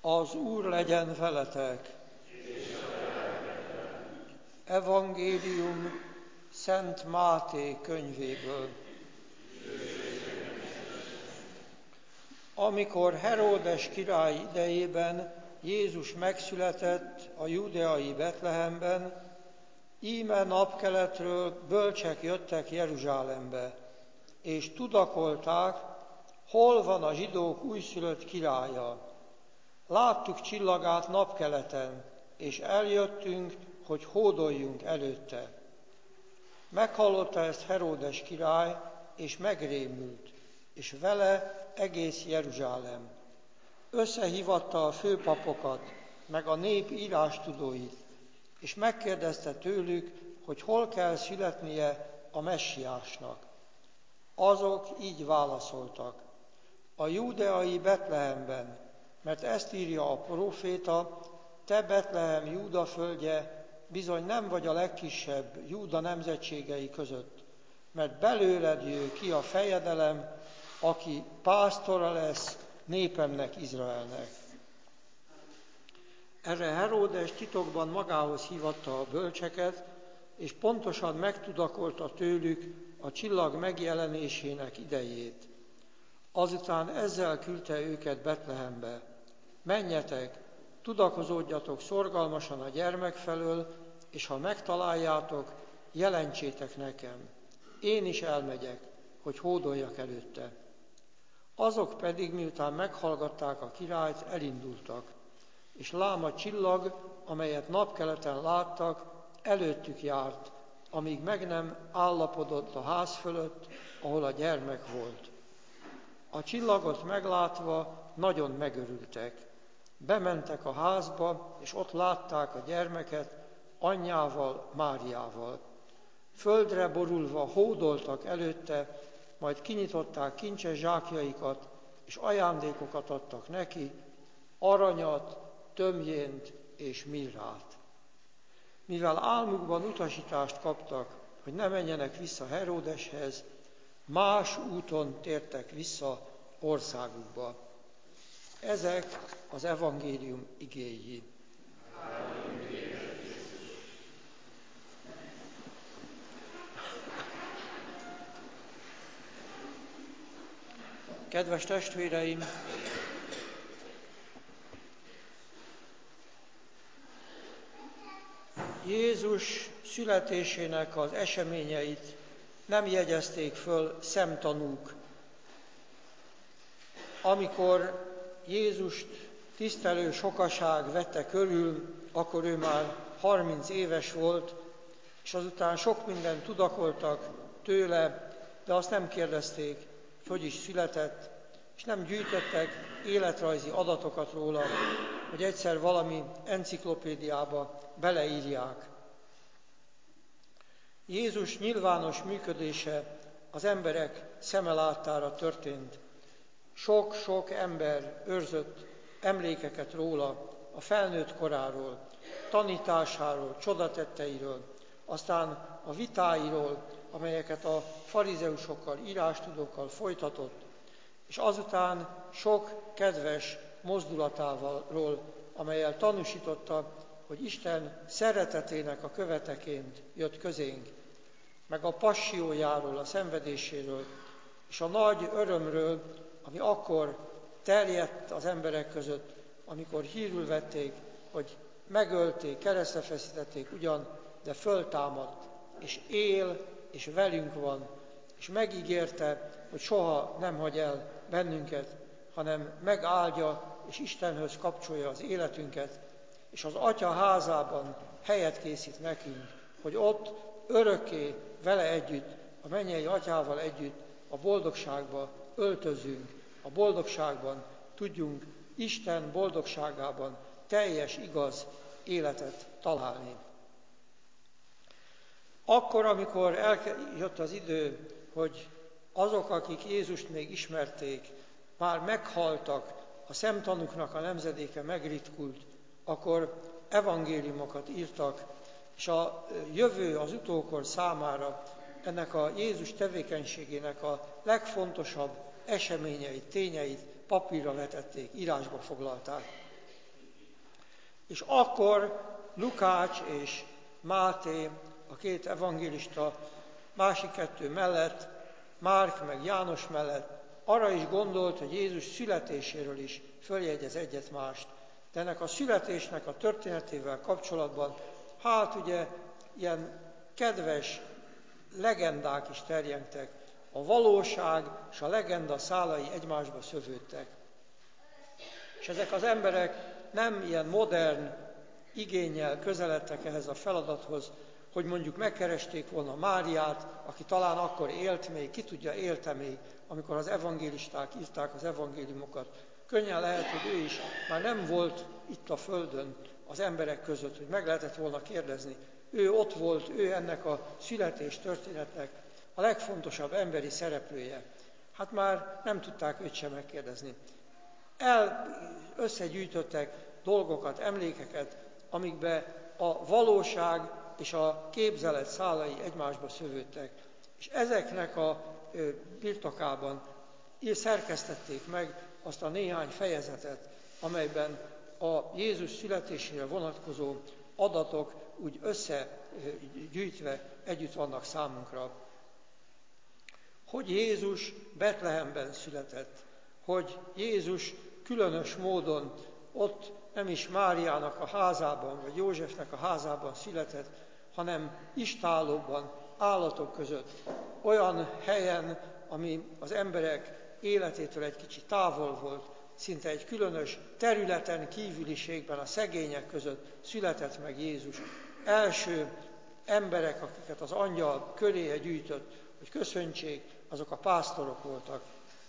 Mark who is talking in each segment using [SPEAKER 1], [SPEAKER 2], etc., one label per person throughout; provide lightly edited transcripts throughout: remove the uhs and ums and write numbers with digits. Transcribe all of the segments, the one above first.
[SPEAKER 1] Az Úr legyen veletek! Evangélium Szent Máté könyvéből. Amikor Heródes király idejében Jézus megszületett a judeai Betlehemben, íme napkeletről bölcsek jöttek Jeruzsálembe, és tudakolták, hol van a zsidók újszülött királya. Láttuk csillagát napkeleten, és eljöttünk, hogy hódoljunk előtte. Meghallotta ezt Heródes király, és megrémült, és vele egész Jeruzsálem. Összehívatta a főpapokat, meg a nép írástudóit, és megkérdezte tőlük, hogy hol kell születnie a messiásnak. Azok így válaszoltak: a júdeai Betlehemben, mert ezt írja a próféta: te Betlehem Júda földje, bizony nem vagy a legkisebb Júda nemzetségei között, mert belőled jő ki a fejedelem, aki pásztora lesz népemnek, Izraelnek. Erre Heródes titokban magához hívatta a bölcseket, és pontosan megtudakolta tőlük a csillag megjelenésének idejét. Azután ezzel küldte őket Betlehembe: menjetek, tudakozódjatok szorgalmasan a gyermek felől, és ha megtaláljátok, jelentsétek nekem. Én is elmegyek, hogy hódoljak előtte. Azok pedig, miután meghallgatták a királyt, elindultak, és lám a csillag, amelyet napkeleten láttak, előttük járt, amíg meg nem állapodott a ház fölött, ahol a gyermek volt. A csillagot meglátva nagyon megörültek. Bementek a házba, és ott látták a gyermeket anyjával, Máriával. Földre borulva hódoltak előtte, majd kinyitották kincses zsákjaikat, és ajándékokat adtak neki, aranyat, tömjént és mirrát. Mivel álmukban utasítást kaptak, hogy ne menjenek vissza Heródeshez, más úton tértek vissza országukba. Ezek az evangélium igéi. Kedves testvéreim! Jézus születésének az eseményeit nem jegyezték föl szemtanúk. Amikor Jézust tisztelő sokaság vette körül, akkor ő már 30 éves volt, és azután sok mindent tudakoltak tőle, de azt nem kérdezték, hogy is született, és nem gyűjtöttek életrajzi adatokat róla, hogy egyszer valami enciklopédiába beleírják. Jézus nyilvános működése az emberek szeme láttára történt. Sok-sok ember őrzött emlékeket róla, a felnőtt koráról, tanításáról, csodatetteiről, aztán a vitáiról, amelyeket a farizeusokkal, írástudókkal folytatott, és azután sok kedves mozdulatával, amellyel tanúsította, hogy Isten szeretetének a követeként jött közénk, meg a passziójáról, a szenvedéséről, és a nagy örömről, ami akkor terjedt az emberek között, amikor hírül vették, hogy megölték, keresztre feszítették ugyan, de föltámadt, és él, és velünk van, és megígérte, hogy soha nem hagy el bennünket, hanem megáldja, és Istenhöz kapcsolja az életünket, és az Atya házában helyet készít nekünk, hogy ott örökké vele együtt, a mennyei Atyával együtt a boldogságba öltözünk, a boldogságban tudjunk Isten boldogságában teljes, igaz életet találni. Akkor, amikor eljött az idő, hogy azok, akik Jézust még ismerték, már meghaltak, a szemtanúknak a nemzedéke megritkult, akkor evangéliumokat írtak, és a jövő, az utókor számára ennek a Jézus tevékenységének a legfontosabb eseményeit, tényeit papírra vetették, írásba foglalták. És akkor Lukács és Máté, a két evangélista, másik kettő mellett, Márk meg János mellett arra is gondolt, hogy Jézus születéséről is följegyez egyet mást. De ennek a születésnek a történetével kapcsolatban, ugye ilyen kedves legendák is terjengtek. A valóság és a legenda szálai egymásba szövődtek. És ezek az emberek nem ilyen modern igénnyel közeledtek ehhez a feladathoz, hogy mondjuk megkeresték volna Máriát, aki talán akkor élt még, ki tudja, élte még, amikor az evangélisták írták az evangéliumokat. Könnyen lehet, hogy ő is már nem volt itt a földön az emberek között, hogy meg lehetett volna kérdezni. Ő ott volt, ő ennek a születés történetnek a legfontosabb emberi szereplője. Hát már nem tudták őt sem megkérdezni. Összegyűjtöttek dolgokat, emlékeket, amikbe a valóság és a képzelet szálai egymásba szövődtek. És ezeknek a birtokában szerkesztették meg azt a néhány fejezetet, amelyben a Jézus születésére vonatkozó adatok úgy összegyűjtve együtt vannak számunkra. Hogy Jézus Betlehemben született, hogy Jézus különös módon ott nem is Máriának a házában, vagy Józsefnek a házában született, hanem istállóban, állatok között, olyan helyen, ami az emberek életétől egy kicsit távol volt, szinte egy különös területen, kívüliségben, a szegények között született meg Jézus. Első emberek, akiket az angyal köréje gyűjtött, hogy köszöntsék, azok a pásztorok voltak.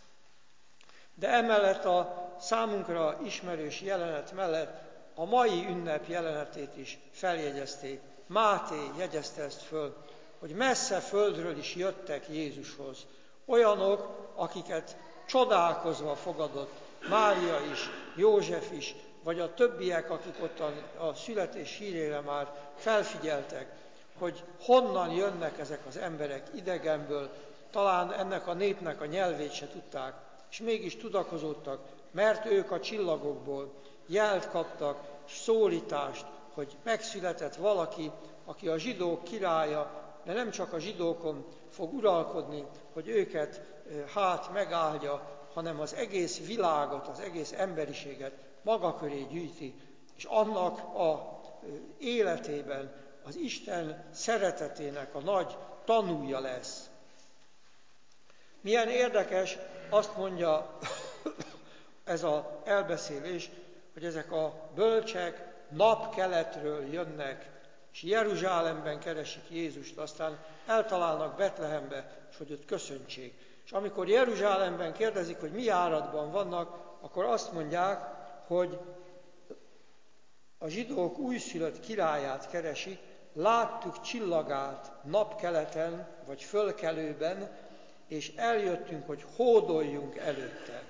[SPEAKER 1] De emellett a számunkra ismerős jelenet mellett a mai ünnep jelenetét is feljegyezték. Máté jegyezte ezt föl, hogy messze földről is jöttek Jézushoz. Olyanok, akiket csodálkozva fogadott Mária is, József is, vagy a többiek, akik ott a születés hírére már felfigyeltek, hogy honnan jönnek ezek az emberek idegenből, talán ennek a népnek a nyelvét se tudták, és mégis tudakozódtak, mert ők a csillagokból jelt kaptak, szólítást, hogy megszületett valaki, aki a zsidók királya, de nem csak a zsidókon fog uralkodni, hogy őket megáldja, hanem az egész világot, az egész emberiséget maga köré gyűjti, és annak az életében az Isten szeretetének a nagy tanúja lesz. Milyen érdekes, azt mondja ez az elbeszélés, hogy ezek a bölcsek napkeletről jönnek, és Jeruzsálemben keresik Jézust, aztán eltalálnak Betlehembe, és hogy ott köszöntsék. És amikor Jeruzsálemben kérdezik, hogy mi járatban vannak, akkor azt mondják, hogy a zsidók újszülött királyát keresik, láttuk csillagát napkeleten, vagy fölkelőben, és eljöttünk, hogy hódoljunk előtte.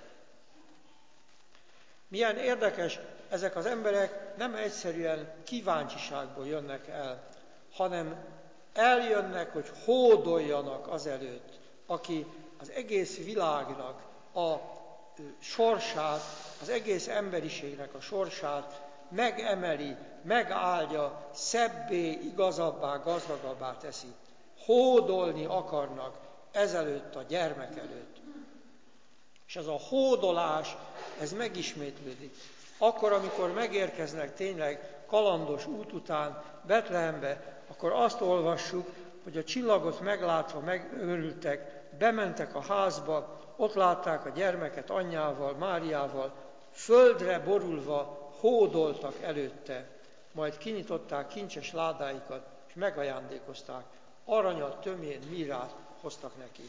[SPEAKER 1] Milyen érdekes, ezek az emberek nem egyszerűen kíváncsiságból jönnek el, hanem eljönnek, hogy hódoljanak azelőtt, aki az egész világnak a sorsát, az egész emberiségnek a sorsát megemeli, megáldja, szebbé, igazabbá, gazdagabbá teszi. Hódolni akarnak ezelőtt a gyermek előtt. És ez a hódolás, ez megismétlődik. Akkor, amikor megérkeznek tényleg kalandos út után Betlehembe, akkor azt olvassuk, hogy a csillagot meglátva megörültek, bementek a házba, ott látták a gyermeket anyjával, Máriával, földre borulva hódoltak előtte, majd kinyitották kincses ládáikat, és megajándékozták. Aranyat, tömjén, mírát hoztak neki.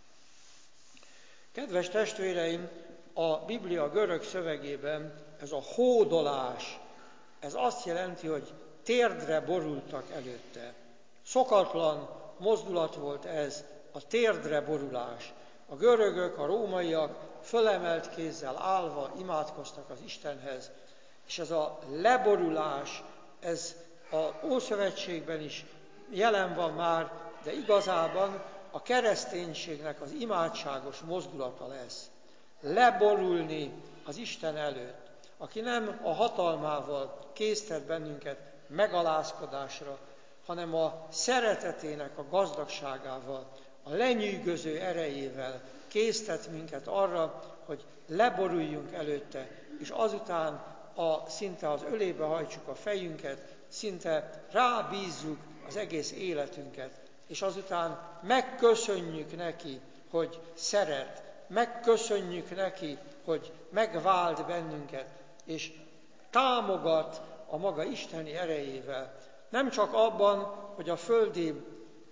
[SPEAKER 1] Kedves testvéreim, a Biblia görög szövegében ez a hódolás, ez azt jelenti, hogy térdre borultak előtte. Szokatlan mozdulat volt ez, a térdre borulás. A görögök, a rómaiak fölemelt kézzel állva imádkoztak az Istenhez, és ez a leborulás, ez az Ószövetségben is jelen van már, de igazában a kereszténységnek az imádságos mozdulata lesz. Leborulni az Isten előtt. aki nem a hatalmával késztet bennünket megalázkodásra, hanem a szeretetének a gazdagságával, a lenyűgöző erejével késztet minket arra, hogy leboruljunk előtte, és azután szinte az ölébe hajtsuk a fejünket, szinte rábízzuk az egész életünket, és azután megköszönjük neki, hogy szeret, megköszönjük neki, hogy megvált bennünket, és támogat a maga isteni erejével. Nem csak abban, hogy a földi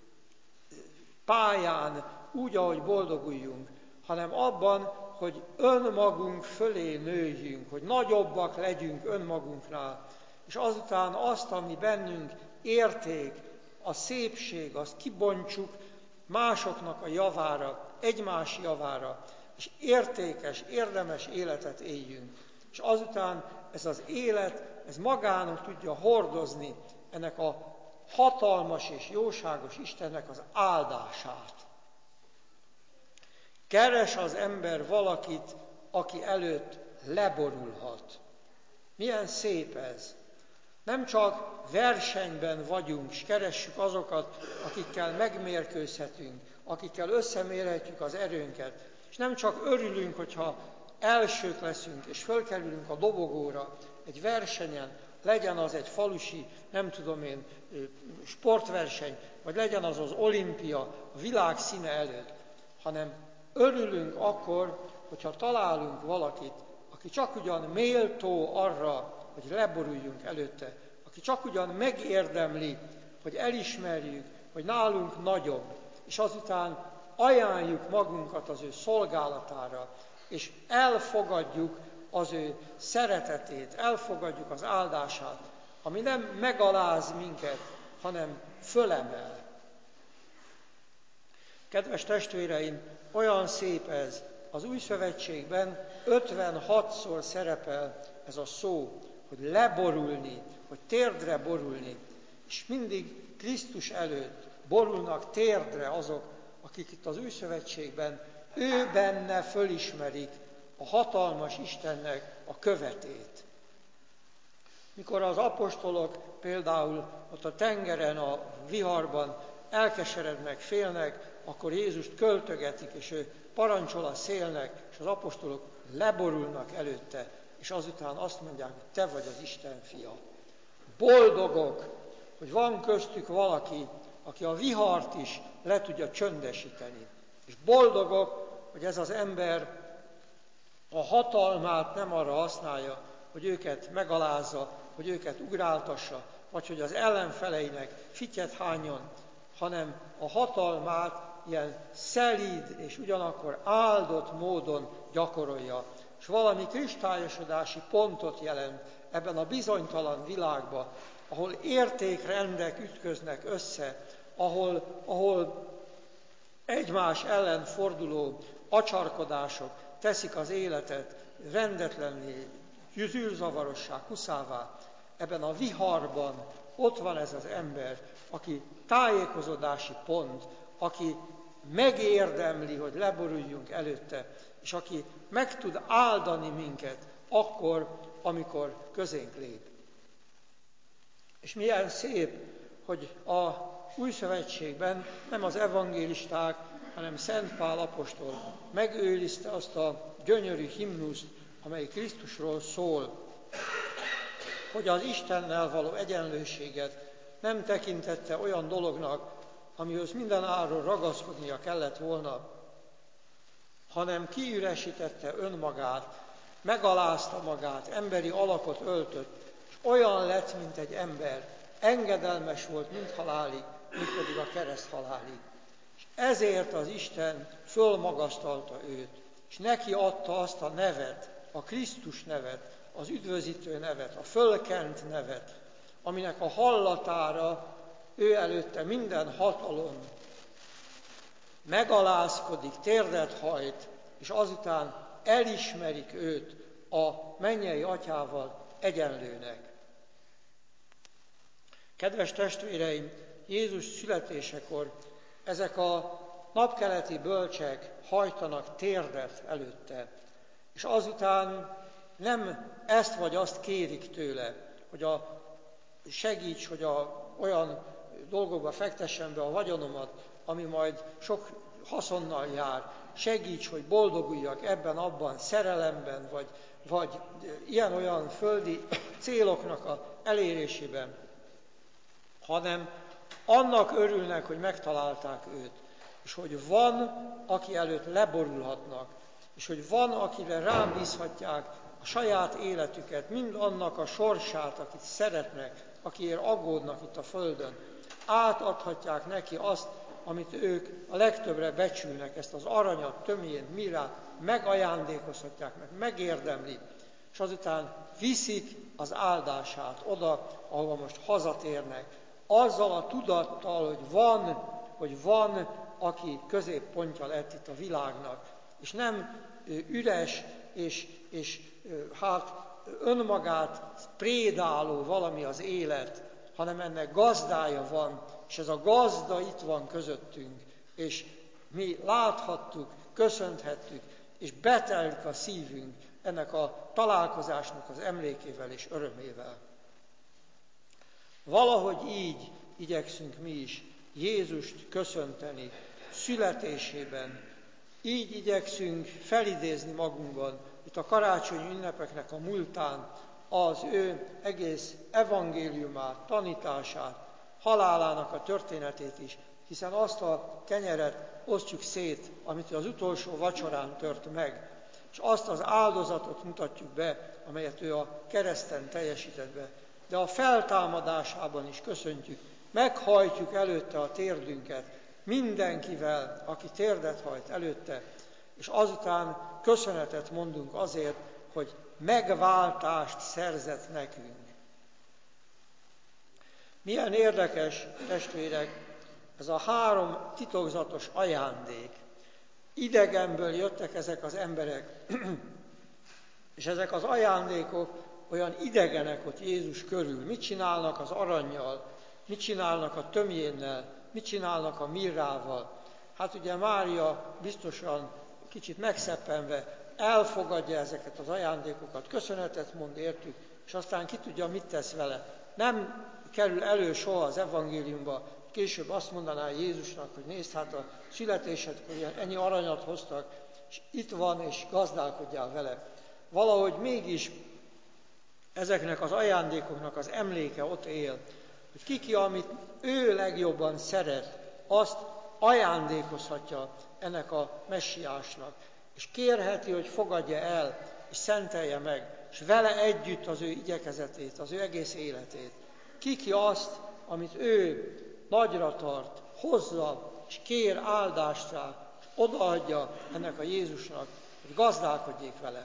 [SPEAKER 1] pályán úgy, ahogy boldoguljunk, hanem abban, hogy önmagunk fölé nőjünk, hogy nagyobbak legyünk önmagunknál, és azután azt, ami bennünk érték, a szépség, azt kibontsuk másoknak a javára, egymás javára, és értékes, érdemes életet éljünk. És azután ez az élet, ez magának tudja hordozni ennek a hatalmas és jóságos Istennek az áldását. Keres az ember valakit, aki előtt leborulhat. Milyen szép ez! Nem csak versenyben vagyunk, és keressük azokat, akikkel megmérkőzhetünk, akikkel összemérhetjük az erőnket, és nem csak örülünk, hogyha elsők leszünk, és fölkerülünk a dobogóra egy versenyen, legyen az egy falusi, sportverseny, vagy legyen az az olimpia a világ színe előtt, hanem örülünk akkor, hogyha találunk valakit, aki csak ugyan méltó arra, hogy leboruljunk előtte, aki csak ugyan megérdemli, hogy elismerjük, hogy nálunk nagyobb, és azután ajánljuk magunkat az ő szolgálatára, és elfogadjuk az ő szeretetét, elfogadjuk az áldását, ami nem megaláz minket, hanem fölemel. Kedves testvéreim, olyan szép ez, az Új Szövetségben 56-szor szerepel ez a szó, hogy leborulni, hogy térdre borulni, és mindig Krisztus előtt borulnak térdre azok, akik itt az Új Szövetségben ő benne fölismerik a hatalmas Istennek a követét. Mikor az apostolok például ott a tengeren, a viharban elkeserednek, félnek, akkor Jézust költögetik, és ő parancsol a szélnek, és az apostolok leborulnak előtte, és azután azt mondják, hogy te vagy az Isten fia. Boldogok, hogy van köztük valaki, aki a vihart is le tudja csöndesíteni. És boldogok, hogy ez az ember a hatalmát nem arra használja, hogy őket megalázza, hogy őket ugráltassa, vagy hogy az ellenfeleinek fityet hányjon, hanem a hatalmát ilyen szelíd és ugyanakkor áldott módon gyakorolja. És valami kristályosodási pontot jelent ebben a bizonytalan világban, ahol értékrendek ütköznek össze, ahol egymás ellen forduló acsarkodások teszik az életet rendetlenné, zűrzavarossá, kuszává. Ebben a viharban ott van ez az ember, aki tájékozódási pont, aki megérdemli, hogy leboruljunk előtte, és aki meg tud áldani minket akkor, amikor közénk lép. És milyen szép, hogy a Új Szövetségben nem az evangélisták, hanem Szent Pál apostol megőrizte azt a gyönyörű himnuszt, amely Krisztusról szól, hogy az Istennel való egyenlőséget nem tekintette olyan dolognak, amihoz mindenáron ragaszkodnia kellett volna, hanem kiüresítette önmagát, megalázta magát, emberi alakot öltött, és olyan lett, mint egy ember, engedelmes volt mind halálig, mind pedig a kereszt halálig. És ezért az Isten fölmagasztalta őt, és neki adta azt a nevet, a Krisztus nevet, az üdvözítő nevet, a fölkent nevet, aminek a hallatára ő előtte minden hatalom megalázkodik, térdet hajt, és azután elismerik őt a mennyei atyával egyenlőnek. Kedves testvéreim, Jézus születésekor ezek a napkeleti bölcsek hajtanak térdet előtte, és azután nem ezt vagy azt kérik tőle, hogy segíts, hogy olyan dolgokba fektessen be a vagyonomat, ami majd sok haszonnal jár. Segíts, hogy boldoguljak ebben, abban, szerelemben, vagy ilyen-olyan földi céloknak az elérésében, hanem annak örülnek, hogy megtalálták őt, és hogy van, aki előtt leborulhatnak, és hogy van, akire rábízhatják a saját életüket, mind annak a sorsát, akit szeretnek, akiért aggódnak itt a földön. Átadhatják neki azt, amit ők a legtöbbre becsülnek, ezt az aranyat, tömjént, mirrát, megajándékozhatják meg, megérdemli, és azután viszik az áldását oda, ahova most hazatérnek, azzal a tudattal, hogy van, aki középpontja lett itt a világnak, és nem üres és önmagát prédáló valami az élet, hanem ennek gazdája van, és ez a gazda itt van közöttünk, és mi láthattuk, köszönthettük, és betelik a szívünk ennek a találkozásnak az emlékével és örömével. Valahogy így igyekszünk mi is Jézust köszönteni születésében, így igyekszünk felidézni magunkban, itt a karácsonyi ünnepeknek a múltán az ő egész evangéliumát, tanítását, halálának a történetét is, hiszen azt a kenyeret osztjuk szét, amit az utolsó vacsorán tört meg, és azt az áldozatot mutatjuk be, amelyet ő a kereszten teljesített be. De a feltámadásában is köszöntjük, meghajtjuk előtte a térdünket, mindenkivel, aki térdet hajt előtte, és azután köszönetet mondunk azért, hogy megváltást szerzett nekünk. Milyen érdekes, testvérek, ez a 3 titokzatos ajándék. Idegenből jöttek ezek az emberek, és ezek az ajándékok olyan idegenek ott Jézus körül. Mit csinálnak az arannyal, mit csinálnak a tömjénnel, mit csinálnak a mirrával. Hát ugye Mária biztosan kicsit megszeppenve elfogadja ezeket az ajándékokat, köszönetet mond értük, és aztán ki tudja, mit tesz vele. Nem kerül elő soha az evangéliumba, később azt mondaná Jézusnak, hogy nézd, hát a születésedkor ennyi aranyat hoztak, és itt van, és gazdálkodjál vele. Valahogy mégis ezeknek az ajándékoknak az emléke ott él, hogy ki, amit ő legjobban szeret, azt ajándékozhatja ennek a messiásnak, és kérheti, hogy fogadja el, és szentelje meg, és vele együtt az ő igyekezetét, az ő egész életét. Ki azt, amit ő nagyra tart, hozza, és kér áldást rá, és odaadja ennek a Jézusnak, hogy gazdálkodjék vele.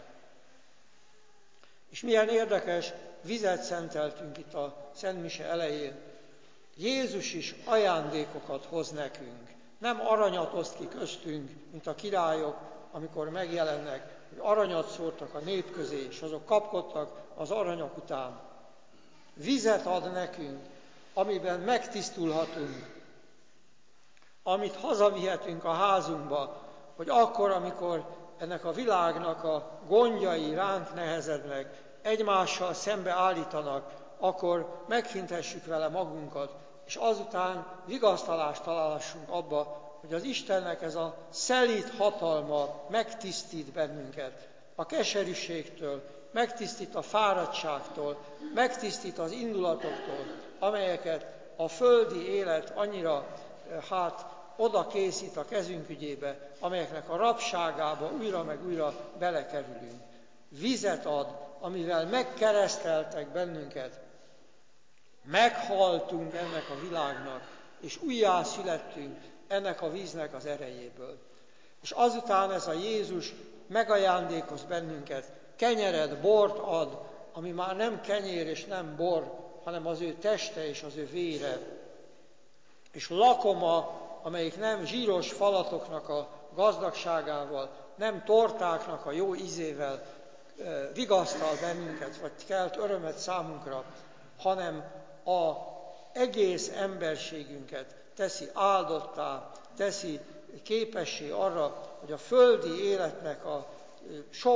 [SPEAKER 1] És milyen érdekes, vizet szenteltünk itt a Szentmise elején. Jézus is ajándékokat hoz nekünk. Nem aranyat oszt ki köztünk, mint a királyok, amikor megjelennek, hogy aranyat szórtak a nép közé, és azok kapkodtak az aranyak után. Vizet ad nekünk, amiben megtisztulhatunk, amit hazavihetünk a házunkba, hogy akkor, amikor ennek a világnak a gondjai ránk nehezednek, egymással szembe állítanak, akkor meghintessük vele magunkat, és azután vigasztalást találhassunk abba, hogy az Istennek ez a szelíd hatalma megtisztít bennünket a keserűségtől, megtisztít a fáradtságtól, megtisztít az indulatoktól, amelyeket a földi élet annyira oda készít a kezünk ügyébe, amelyeknek a rabságába újra meg újra belekerülünk. Vizet ad, amivel megkereszteltek bennünket, meghaltunk ennek a világnak, és újjászülettünk ennek a víznek az erejéből. És azután ez a Jézus megajándékoz bennünket, kenyeret, bort ad, ami már nem kenyér és nem bor, hanem az ő teste és az ő vére. És lakoma, amelyik nem zsíros falatoknak a gazdagságával, nem tortáknak a jó ízével vigasztal bennünket, vagy kelt örömet számunkra, hanem az egész emberségünket teszi áldottá, teszi képessé arra, hogy a földi életnek a sok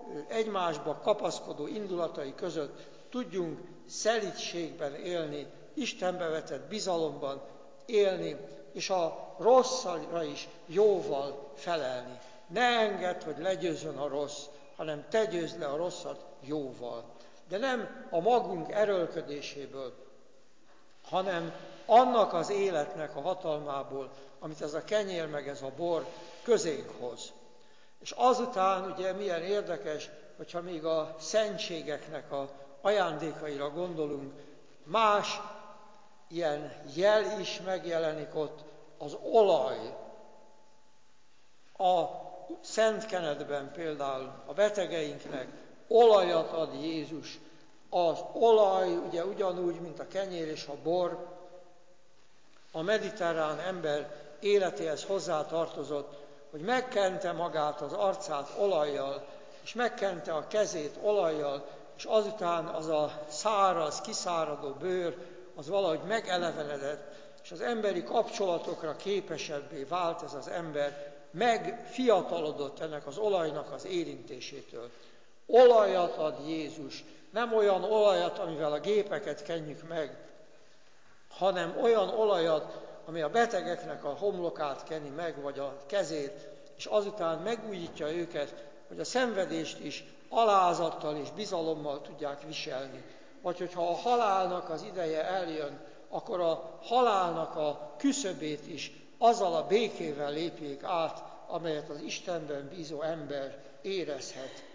[SPEAKER 1] egymásba kapaszkodó indulatai között tudjunk szelídségben élni, Istenbe vetett bizalomban élni, és a rosszra is jóval felelni. Ne engedd, hogy legyőzzön a rossz, hanem te győzd le a rosszat jóval. De nem a magunk erőlködéséből, hanem annak az életnek a hatalmából, amit ez a kenyér meg ez a bor közénk hoz. És azután ugye milyen érdekes, hogyha még a szentségeknek a ajándékaira gondolunk, más ilyen jel is megjelenik ott, az olaj. A Szent Kenetben például a betegeinknek olajat ad Jézus. Az olaj ugye ugyanúgy, mint a kenyér és a bor, a mediterrán ember életéhez hozzátartozott, hogy megkente magát az arcát olajjal, és megkente a kezét olajjal, és azután az a száraz, kiszáradó bőr, az valahogy megelevenedett, és az emberi kapcsolatokra képesebbé vált ez az ember, megfiatalodott ennek az olajnak az érintésétől. Olajat ad Jézus, nem olyan olajat, amivel a gépeket kenjük meg, hanem olyan olajat, ami a betegeknek a homlokát keni meg, vagy a kezét, és azután megújítja őket, hogy a szenvedést is alázattal és bizalommal tudják viselni. Vagy hogyha a halálnak az ideje eljön, akkor a halálnak a küszöbét is azzal a békével lépjék át, amelyet az Istenben bízó ember érezhet.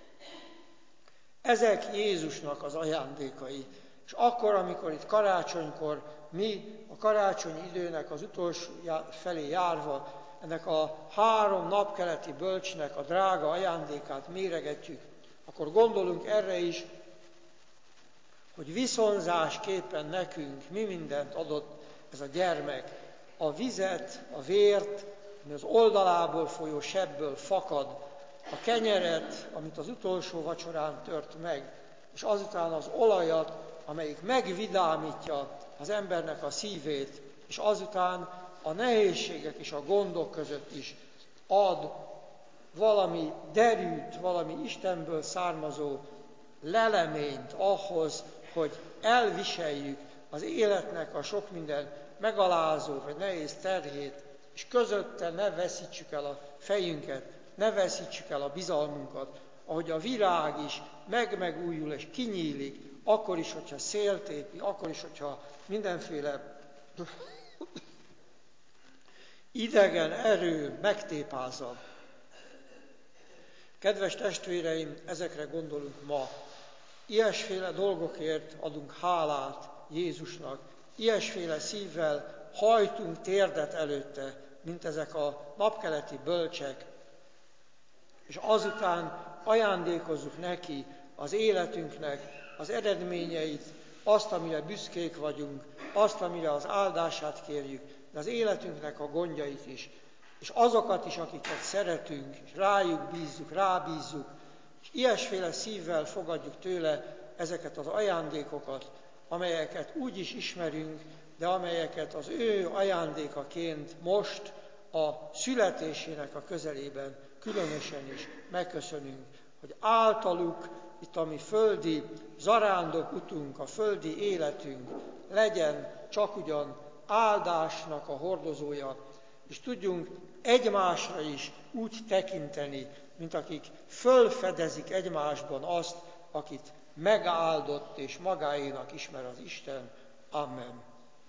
[SPEAKER 1] Ezek Jézusnak az ajándékai. És akkor, amikor itt karácsonykor mi a karácsonyi időnek az utolsó felé járva ennek a 3 napkeleti bölcsnek a drága ajándékát méregetjük, akkor gondolunk erre is, hogy viszonzásképpen nekünk mi mindent adott ez a gyermek. A vizet, a vért, ami az oldalából folyó sebből fakad, a kenyeret, amit az utolsó vacsorán tört meg, és azután az olajat, amelyik megvidámítja az embernek a szívét, és azután a nehézségek és a gondok között is ad valami derűt, valami Istenből származó leleményt ahhoz, hogy elviseljük az életnek a sok minden megalázó vagy nehéz terhét, és közötte ne veszítsük el a fejünket, ne veszítsük el a bizalmunkat, ahogy a virág is megújul és kinyílik, akkor is, hogyha szél tépi, akkor is, hogyha mindenféle idegen erő megtépázza. Kedves testvéreim, ezekre gondolunk ma. Ilyesféle dolgokért adunk hálát Jézusnak, ilyesféle szívvel hajtunk térdet előtte, mint ezek a napkeleti bölcsek, és azután ajándékozzuk neki az életünknek az eredményeit, azt, amire büszkék vagyunk, azt, amire az áldását kérjük, de az életünknek a gondjait is, és azokat is, akiket szeretünk, és rájuk bízzuk, rábízzuk, és ilyesféle szívvel fogadjuk tőle ezeket az ajándékokat, amelyeket úgy is ismerünk, de amelyeket az ő ajándékaként most a születésének a közelében különösen is megköszönünk, hogy általuk itt a mi földi zarándok utunk, a földi életünk legyen csak ugyan áldásnak a hordozója, és tudjunk egymásra is úgy tekinteni, mint akik fölfedezik egymásban azt, akit megáldott és magáénak ismer az Isten. Amen.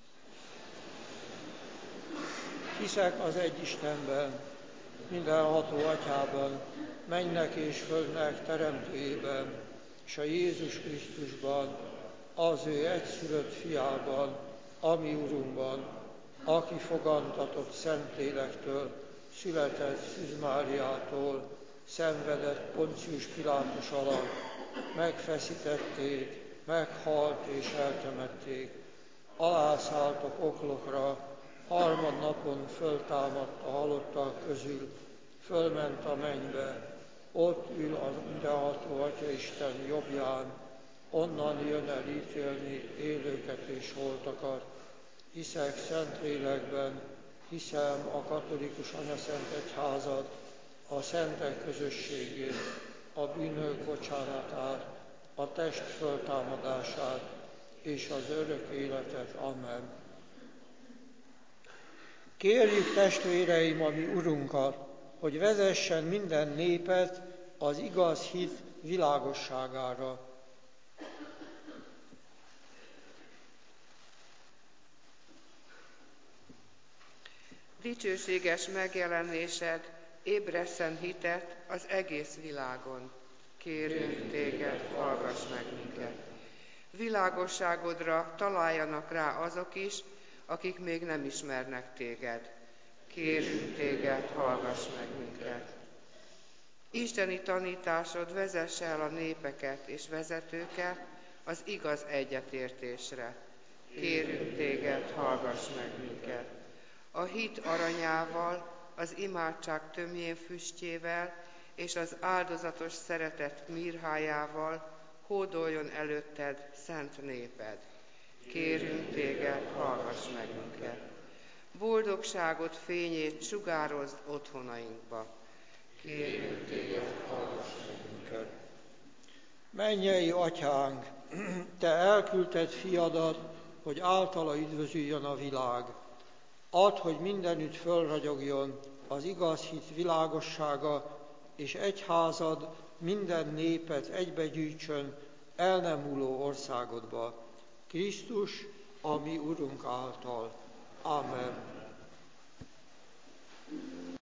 [SPEAKER 1] Hiszek az egy Istenben, mindenható Atyában, mennek és földnek teremtőjében, és a Jézus Krisztusban, az ő egyszülött fiában, a mi Urunkban, aki fogantatott Szentlélektől, született Szűz Máriától, szenvedett Poncius Pilátus alatt, megfeszítették, meghalt és eltemették, alászállt a poklokra, harmadnapon föltámadt a halottak közül, fölment a mennybe, ott ül a mindenható Atyaisten jobbján, onnan jön el ítélni élőket és holtakat. Hiszek Szentlélekben, hiszem a katolikus anyaszent egyházat, a szentek közösségét, a bűnök bocsánatát, a test föltámadását és az örök életet. Amen. Kérjük, testvéreim, a mi Urunkat, hogy vezessen minden népet az igaz hit világosságára.
[SPEAKER 2] Dicsőséges megjelenésed ébresszen hitet az egész világon. Kérünk téged, hallgass meg minket. Világosságodra találjanak rá azok is, akik még nem ismernek téged. Kérünk téged, hallgass meg minket. Isteni tanításod vezesse el a népeket és vezetőket az igaz egyetértésre. Kérünk téged, hallgass meg minket. A hit aranyával, az imádság tömjén füstjével és az áldozatos szeretet mirhájával hódoljon előtted szent néped. Kérünk téged, hallgass meg minket. Boldogságot fényét sugározd otthonainkba. Kérünk téged, hallgass meg minket.
[SPEAKER 1] Mennyei Atyánk, Te elküldted Fiadat, hogy általa üdvözüljön a világ. Add, hogy mindenütt fölragyogjon az igaz hit világossága, és egyházad minden népet egybegyűjtsön el nem múló országodba. Krisztus, a mi Urunk által. Amen.